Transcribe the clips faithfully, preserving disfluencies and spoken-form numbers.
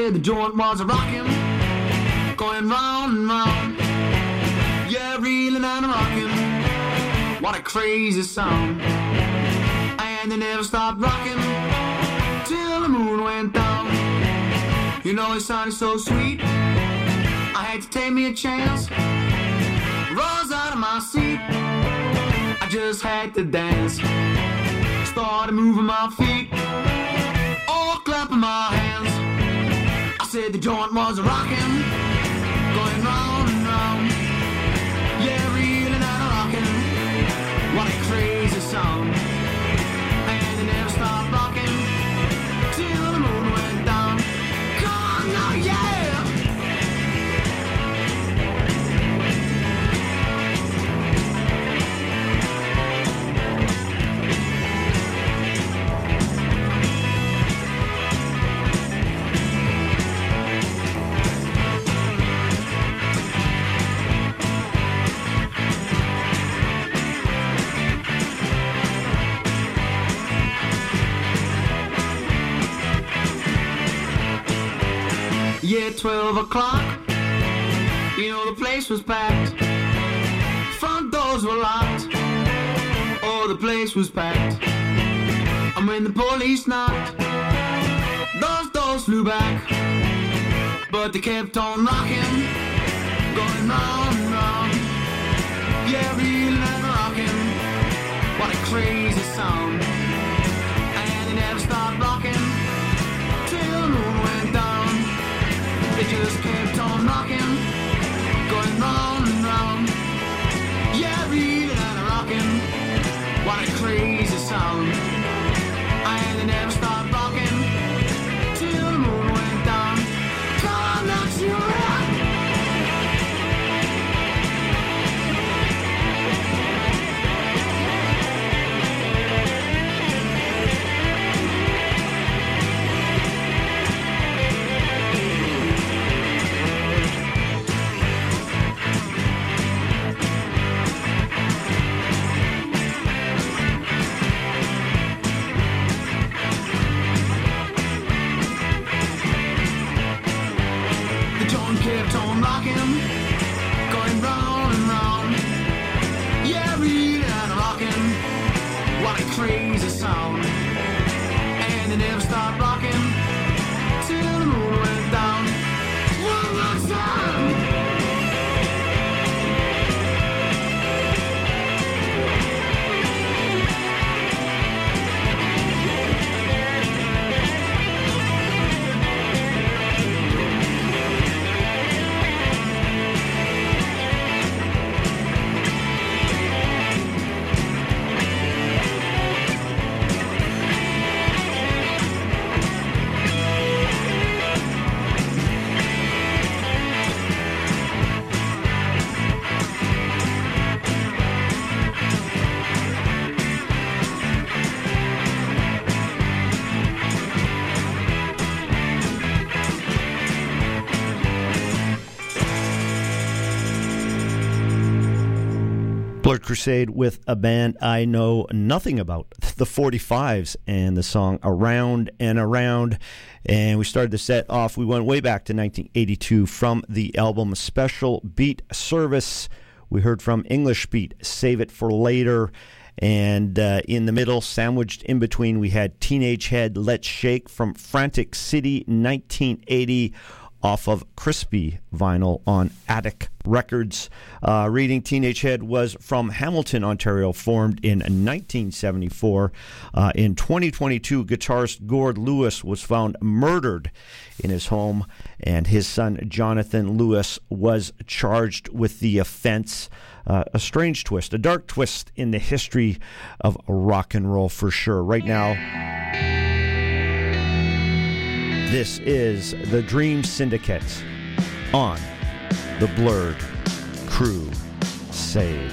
said the joint was a rockin', going round and round. Yeah, reeling and a rockin', what a crazy sound. And they never stopped rockin' till the moon went down. You know it sounded so sweet, I had to take me a chance. Rose out of my seat, I just had to dance. Started moving my feet, all clapping my hands. I said the joint was a rockin', going round and round. Yeah, reeling and a rockin', what a crazy sound. And they never stopped rockin' till the moon went down. Come on now, yeah! Yeah, twelve o'clock, you know the place was packed. Front doors were locked, oh the place was packed. And when the police knocked, those doors flew back. But they kept on rocking, going round and round. Yeah, reeling and rocking, what a crazy sound. And they never stopped rocking till the moon went down. They just kept on rocking, going round and round. Yeah, reeling and rocking, what a crazy sound. And they never stopped rocking till the moon went down. Come on, let's do it. Kept on rocking, going round and round. Yeah, reeling and rocking, what a crazy sound. And they never stopped rocking till the moon went down. One more time. Blurred Crusade with a band I know nothing about, the forty-fives, and the song Around and Around. And we started the set off, we went way back to nineteen eighty-two from the album Special Beat Service. We heard from English Beat, Save It for Later. And uh, in the middle, sandwiched in between, we had Teenage Head, Let's Shake from Frantic City, nineteen eighty, off of Crispy vinyl on Attic Records. Uh, Reading Teenage Head was from Hamilton, Ontario, formed in nineteen seventy-four. Uh, in twenty twenty-two, guitarist Gord Lewis was found murdered in his home, and his son Jonathan Lewis was charged with the offense. Uh, a strange twist, a dark twist in the history of rock and roll for sure. Right now, this is the Dream Syndicate on the Blurred Crusade.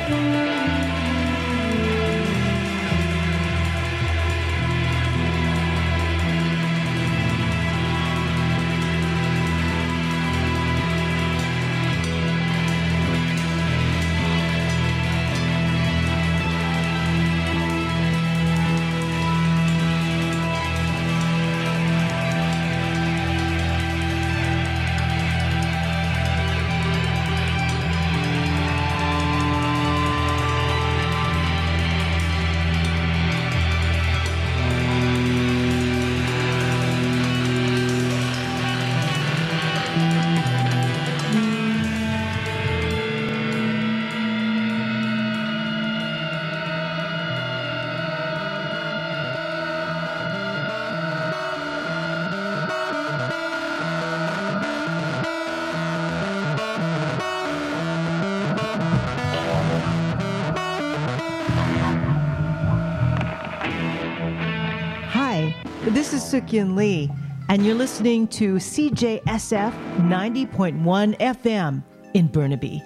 This is Suk-Yin Lee, and you're listening to C J S F ninety point one F M in Burnaby.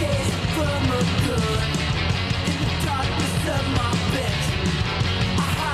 From a good in the darkness of my bed. I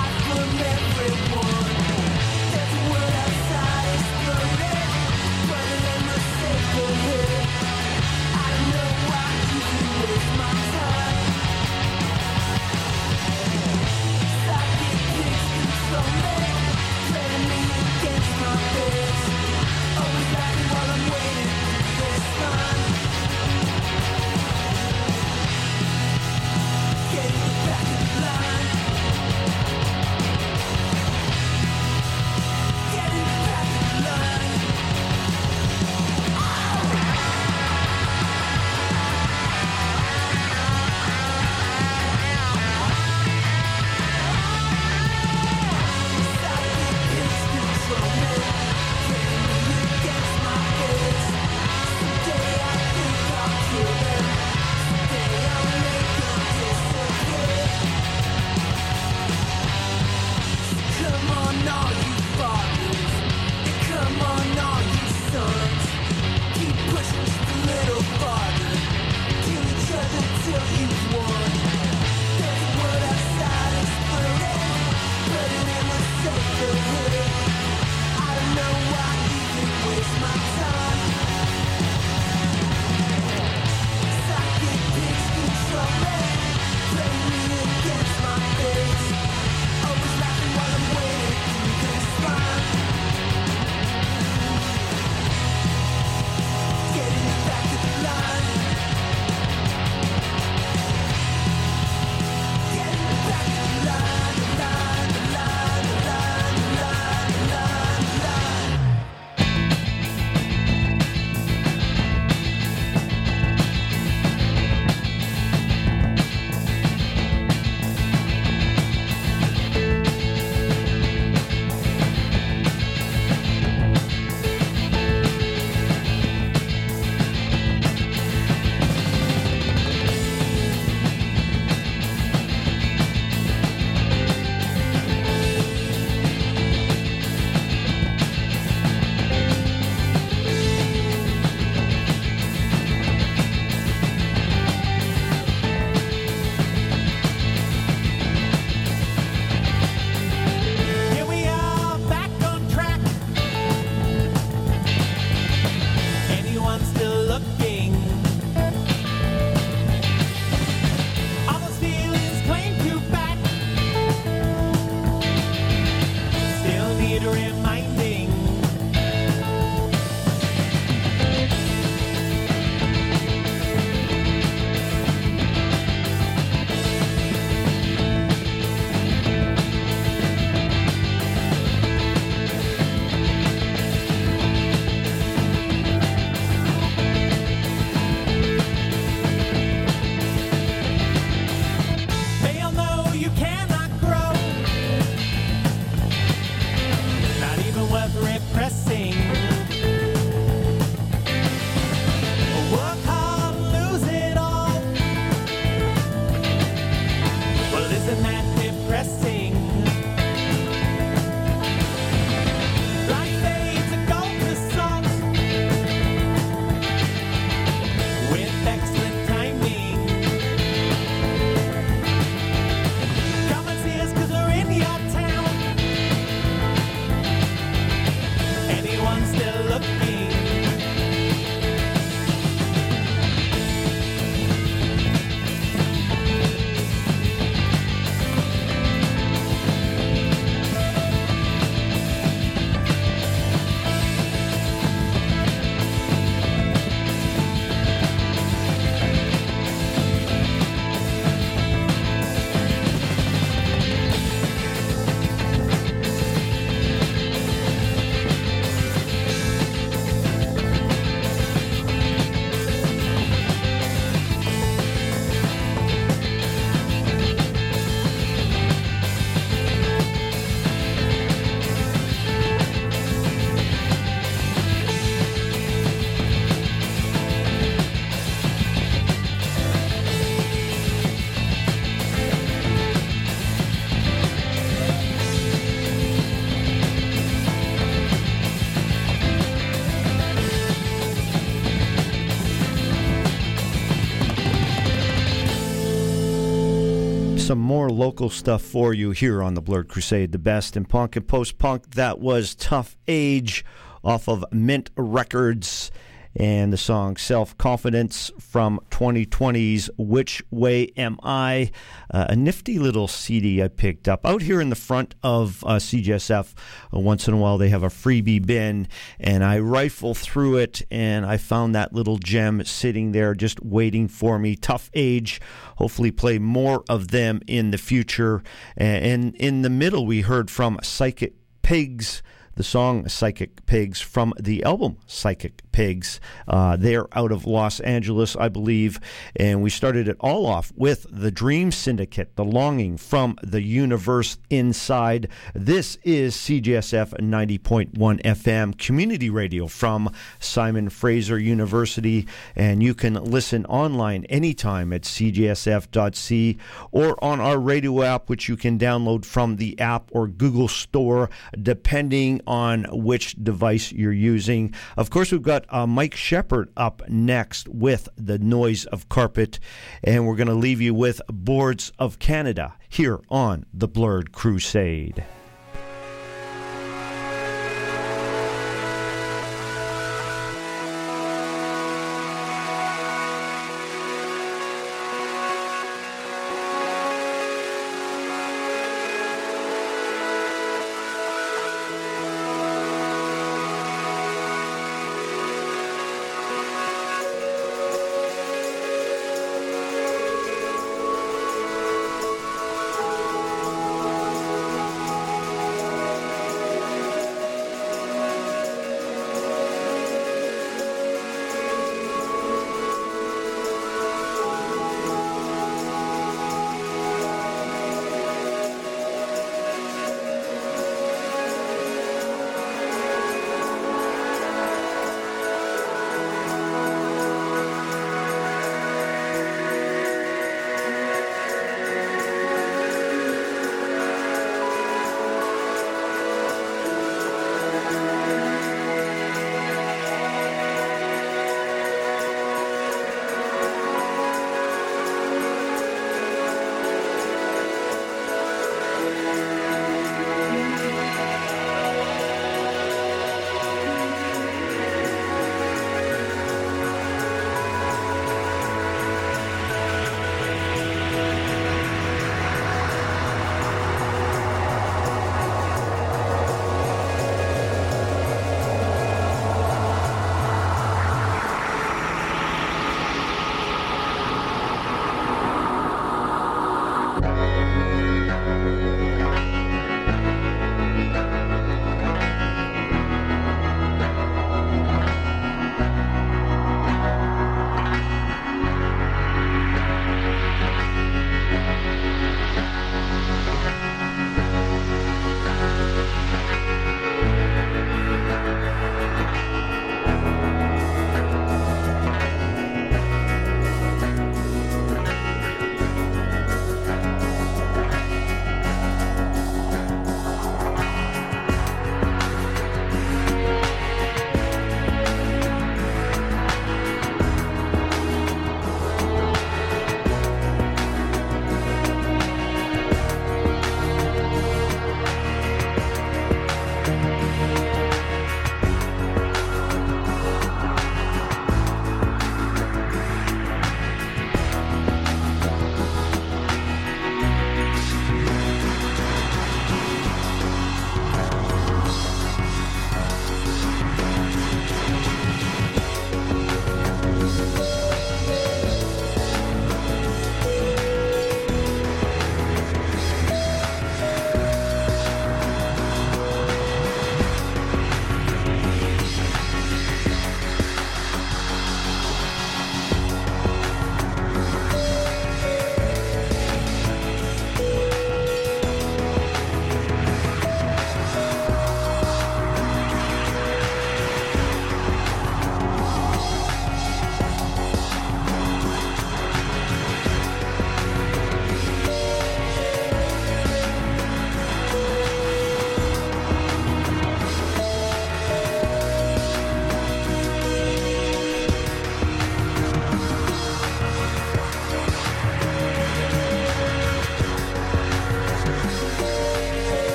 some more local stuff for you here on the Blurred Crusade, the best in punk and post-punk. That was Tough Age off of Mint Records, and the song Self-Confidence from twenty twenty's Which Way Am I? Uh, a nifty little C D I picked up. Out here in the front of uh, C J S F, uh, once in a while they have a freebie bin, and I rifle through it, and I found that little gem sitting there just waiting for me. Tough Age. Hopefully play more of them in the future. And in the middle, we heard from Psychic Pigs, the song Psychic Pigs from the album Psychic Pigs. Uh, they're out of Los Angeles, I believe. And we started it all off with the Dream Syndicate, The Longing from the Universe Inside. This is C J S F ninety point one F M, community radio from Simon Fraser University. And you can listen online anytime at c j s f dot c or on our radio app, which you can download from the app or Google Store, depending on which device you're using. Of course, we've got uh, Mike Shepard up next with The Noise of Carpet, and we're going to leave you with Boards of Canada here on The Blurred Crusade.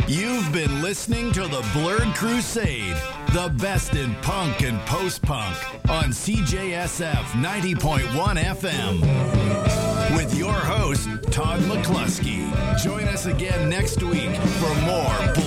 You've been listening to The Blurred Crusade, the best in punk and post-punk on C J S F ninety point one F M. With your host, Todd McCluskey. Join us again next week for more